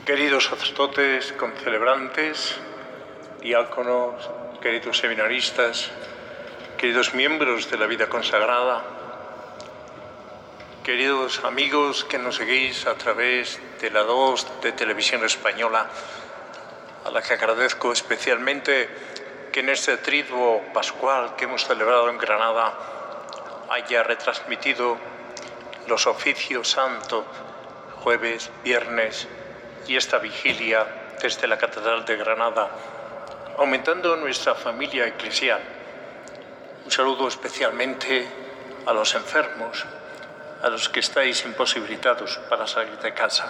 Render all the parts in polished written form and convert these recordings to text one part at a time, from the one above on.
Queridos sacerdotes, concelebrantes, diáconos, queridos seminaristas, queridos miembros de la vida consagrada, queridos amigos que nos seguís a través de la 2 de Televisión Española, a la que agradezco especialmente que en este triduo pascual que hemos celebrado en Granada haya retransmitido los oficios santos jueves, viernes y esta vigilia desde la Catedral de Granada, aumentando nuestra familia eclesial. Un saludo especialmente a los enfermos, a los que estáis imposibilitados para salir de casa.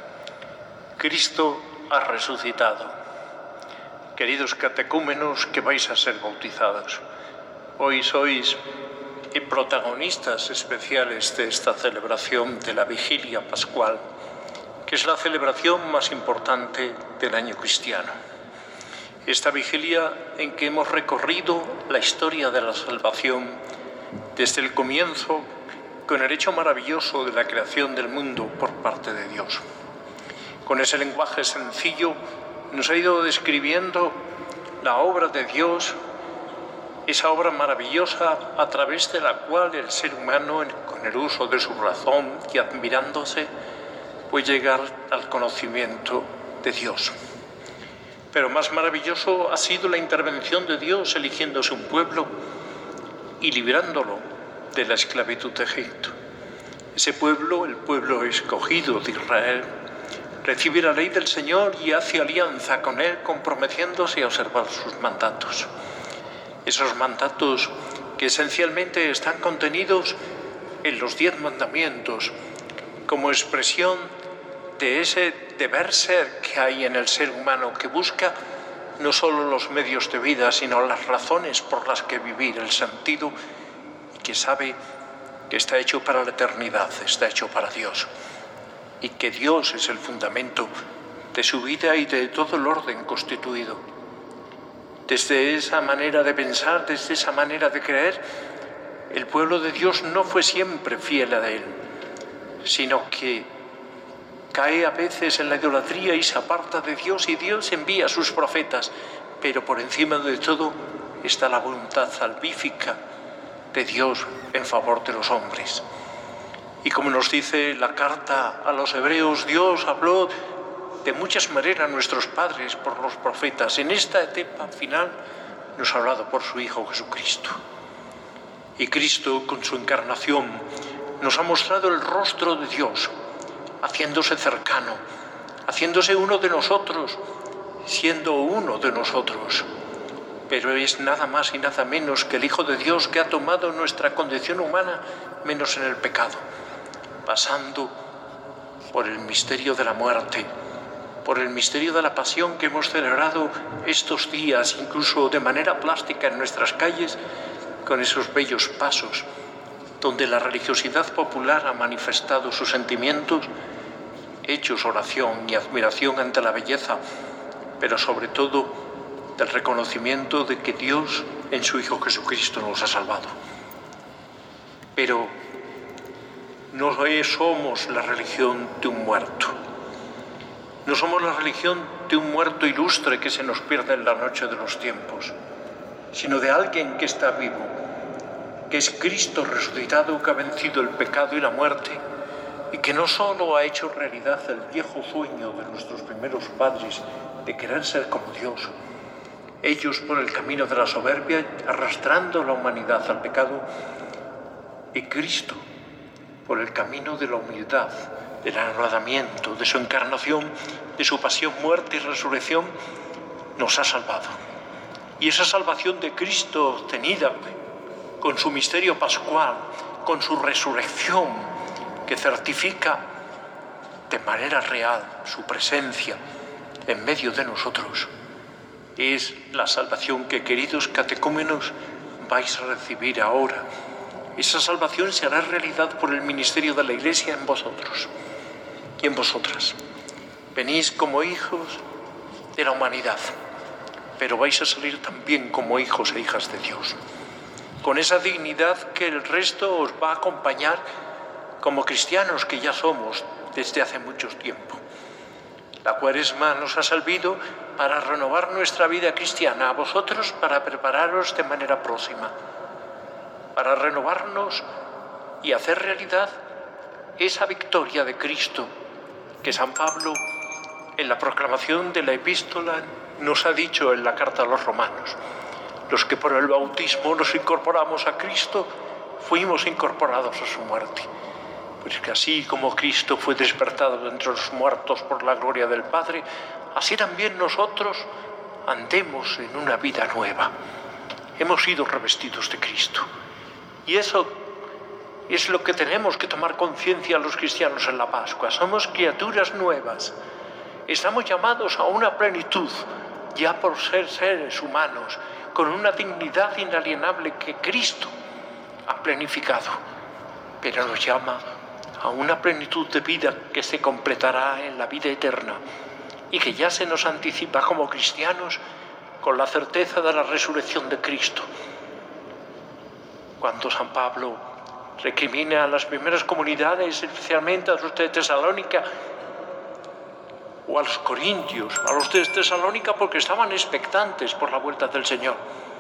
Cristo ha resucitado. Queridos catecúmenos que vais a ser bautizados, hoy sois protagonistas especiales de esta celebración de la vigilia pascual, que es la celebración más importante del año cristiano. Esta vigilia en que hemos recorrido la historia de la salvación desde el comienzo con el hecho maravilloso de la creación del mundo por parte de Dios. Con ese lenguaje sencillo nos ha ido describiendo la obra de Dios, esa obra maravillosa a través de la cual el ser humano, con el uso de su razón y admirándose, puede llegar al conocimiento de Dios. Pero más maravilloso ha sido la intervención de Dios eligiéndose un pueblo y liberándolo de la esclavitud de Egipto. Ese pueblo, el pueblo escogido de Israel, recibe la ley del Señor y hace alianza con Él, comprometiéndose a observar sus mandatos. Esos mandatos que esencialmente están contenidos en los 10 mandamientos, como expresión de ese deber ser que hay en el ser humano, que busca no solo los medios de vida, sino las razones por las que vivir, el sentido, y que sabe que está hecho para la eternidad, está hecho para Dios, y que Dios es el fundamento de su vida y de todo el orden constituido. Desde esa manera de pensar, desde esa manera de creer, el pueblo de Dios no fue siempre fiel a Él, sino que cae a veces en la idolatría y se aparta de Dios, y Dios envía a sus profetas, pero por encima de todo está la voluntad salvífica de Dios en favor de los hombres. Y como nos dice la carta a los hebreos, Dios habló de muchas maneras a nuestros padres por los profetas. En esta etapa final nos ha hablado por su Hijo Jesucristo. Y Cristo, con su encarnación, nos ha mostrado el rostro de Dios, haciéndose cercano, haciéndose uno de nosotros, siendo uno de nosotros. Pero es nada más y nada menos que el Hijo de Dios, que ha tomado nuestra condición humana menos en el pecado, pasando por el misterio de la muerte, por el misterio de la pasión que hemos celebrado estos días, incluso de manera plástica en nuestras calles, con esos bellos pasos, donde la religiosidad popular ha manifestado sus sentimientos, hechos oración y admiración ante la belleza, pero sobre todo del reconocimiento de que Dios en su Hijo Jesucristo nos ha salvado. Pero no somos la religión de un muerto. No somos la religión de un muerto ilustre que se nos pierde en la noche de los tiempos, sino de alguien que está vivo, que es Cristo resucitado, que ha vencido el pecado y la muerte, y que no solo ha hecho realidad el viejo sueño de nuestros primeros padres de querer ser como Dios, ellos por el camino de la soberbia arrastrando la humanidad al pecado, y Cristo por el camino de la humildad, del agradamiento, de su encarnación, de su pasión, muerte y resurrección, nos ha salvado. Y esa salvación de Cristo obtenida con su misterio pascual, con su resurrección, que certifica de manera real su presencia en medio de nosotros, es la salvación que, queridos catecúmenos, vais a recibir ahora. Esa salvación se hará realidad por el ministerio de la Iglesia en vosotros y en vosotras. Venís como hijos de la humanidad, pero vais a salir también como hijos e hijas de Dios, con esa dignidad que el resto os va a acompañar como cristianos que ya somos desde hace mucho tiempo. La Cuaresma nos ha servido para renovar nuestra vida cristiana, a vosotros para prepararos de manera próxima, para renovarnos y hacer realidad esa victoria de Cristo que San Pablo en la proclamación de la epístola nos ha dicho en la carta a los romanos. Los que por el bautismo nos incorporamos a Cristo, fuimos incorporados a su muerte. Pues que así como Cristo fue despertado de entre los muertos por la gloria del Padre, así también nosotros andemos en una vida nueva. Hemos sido revestidos de Cristo. Y eso es lo que tenemos que tomar conciencia los cristianos en la Pascua. Somos criaturas nuevas. Estamos llamados a una plenitud, ya por ser seres humanos, con una dignidad inalienable que Cristo ha planificado, pero nos llama a una plenitud de vida que se completará en la vida eterna y que ya se nos anticipa como cristianos con la certeza de la resurrección de Cristo. Cuando San Pablo recrimina a las primeras comunidades, especialmente a los de Tesalónica, o a los corintios, a los de Tesalónica porque estaban expectantes por la vuelta del Señor,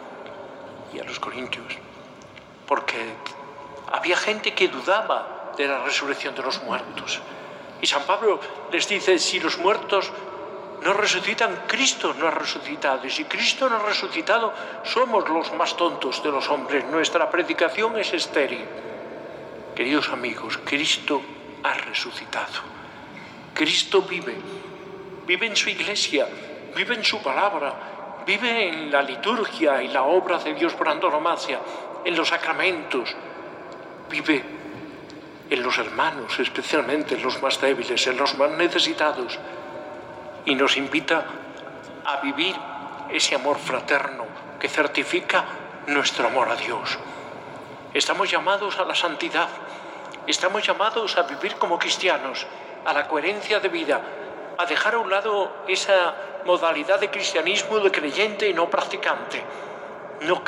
y a los corintios porque había gente que dudaba de la resurrección de los muertos. Y San Pablo les dice, si los muertos no resucitan, Cristo no ha resucitado. Y si Cristo no ha resucitado, somos los más tontos de los hombres. Nuestra predicación es estéril. Queridos amigos, Cristo ha resucitado. Cristo vive en su iglesia, vive en su palabra, vive en la liturgia y la obra de Dios por antonomasia, en los sacramentos, vive en los hermanos, especialmente en los más débiles, en los más necesitados, y nos invita a vivir ese amor fraterno que certifica nuestro amor a Dios. Estamos llamados a la santidad, estamos llamados a vivir como cristianos, a la coherencia de vida, a dejar a un lado esa modalidad de cristianismo de creyente y no practicante. No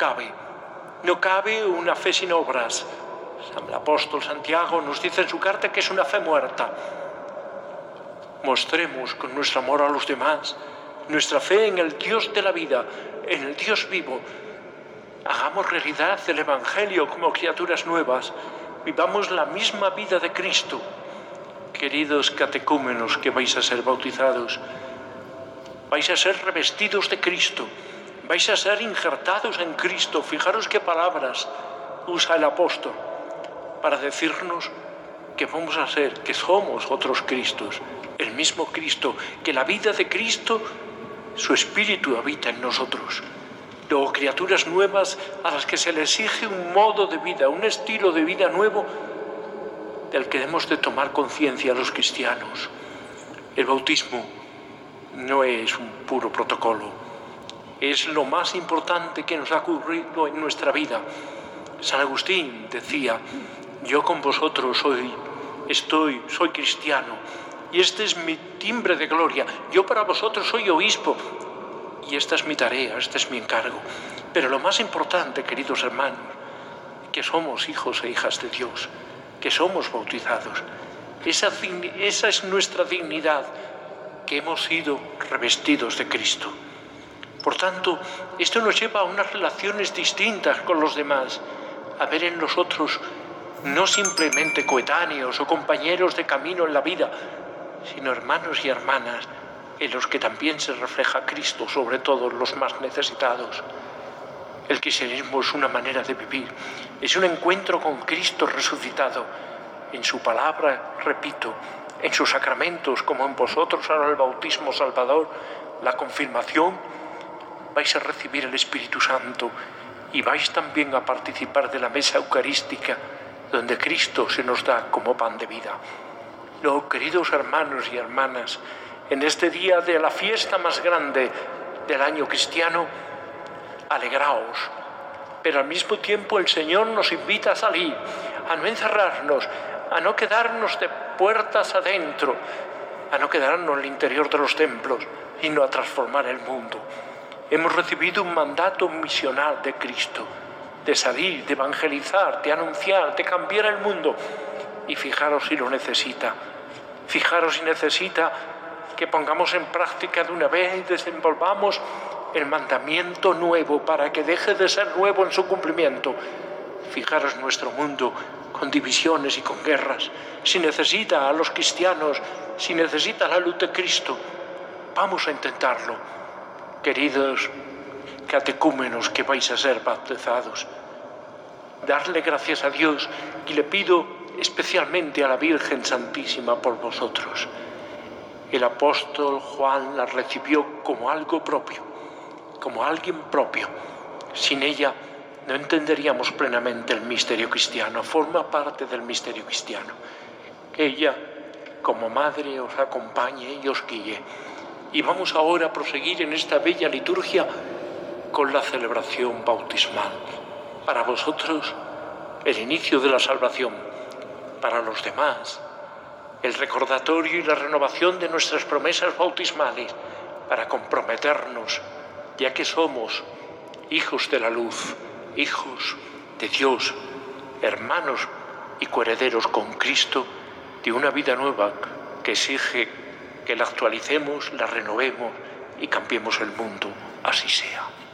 cabe una fe sin obras. El apóstol Santiago nos dice en su carta que es una fe muerta. Mostremos con nuestro amor a los demás nuestra fe en el Dios de la vida, en el Dios vivo. Hagamos realidad el Evangelio como criaturas nuevas. Vivamos la misma vida de Cristo. Queridos catecúmenos que vais a ser bautizados, vais a ser revestidos de Cristo, vais a ser injertados en Cristo. Fijaros qué palabras usa el apóstol para decirnos que vamos a ser, que somos otros Cristos, el mismo Cristo, que la vida de Cristo, su Espíritu habita en nosotros. Luego, criaturas nuevas a las que se les exige un modo de vida, un estilo de vida nuevo del que debemos de tomar conciencia los cristianos. El bautismo no es un puro protocolo, es lo más importante que nos ha ocurrido en nuestra vida. San Agustín decía, yo con vosotros soy cristiano, y este es mi timbre de gloria. Yo para vosotros soy obispo, y esta es mi tarea, este es mi encargo. Pero lo más importante, queridos hermanos, que somos hijos e hijas de Dios, que somos bautizados. Esa es nuestra dignidad, que hemos sido revestidos de Cristo. Por tanto, esto nos lleva a unas relaciones distintas con los demás, a ver en nosotros no simplemente coetáneos o compañeros de camino en la vida, sino hermanos y hermanas en los que también se refleja Cristo, sobre todo los más necesitados. El cristianismo es una manera de vivir, es un encuentro con Cristo resucitado, en su palabra, repito, en sus sacramentos, como en vosotros ahora el bautismo salvador, la confirmación. Vais a recibir el Espíritu Santo y vais también a participar de la mesa eucarística, donde Cristo se nos da como pan de vida. Luego, queridos hermanos y hermanas, en este día de la fiesta más grande del año cristiano, alegraos, pero al mismo tiempo el Señor nos invita a salir, a no encerrarnos, a no quedarnos de puertas adentro, a no quedarnos en el interior de los templos, sino a transformar el mundo. Hemos recibido un mandato misional de Cristo, de salir, de evangelizar, de anunciar, de cambiar el mundo. Y fijaros si lo necesita. Fijaros si necesita que pongamos en práctica de una vez y desenvolvamos el mandamiento nuevo para que deje de ser nuevo en su cumplimiento. Fijaros nuestro mundo con divisiones y con guerras. Si necesita a los cristianos, si necesita la luz de Cristo, vamos a intentarlo. Queridos catecúmenos que vais a ser bautizados, darle gracias a Dios y le pido especialmente a la Virgen Santísima por vosotros. El apóstol Juan la recibió como algo propio, como alguien propio. Sin ella no entenderíamos plenamente el misterio cristiano, forma parte del misterio cristiano. Que ella, como madre, os acompañe y os guíe. Y vamos ahora a proseguir en esta bella liturgia con la celebración bautismal. Para vosotros, el inicio de la salvación. Para los demás, el recordatorio y la renovación de nuestras promesas bautismales para comprometernos, ya que somos hijos de la luz, hijos de Dios, hermanos y coherederos con Cristo de una vida nueva que exige que la actualicemos, la renovemos y cambiemos el mundo. Así sea.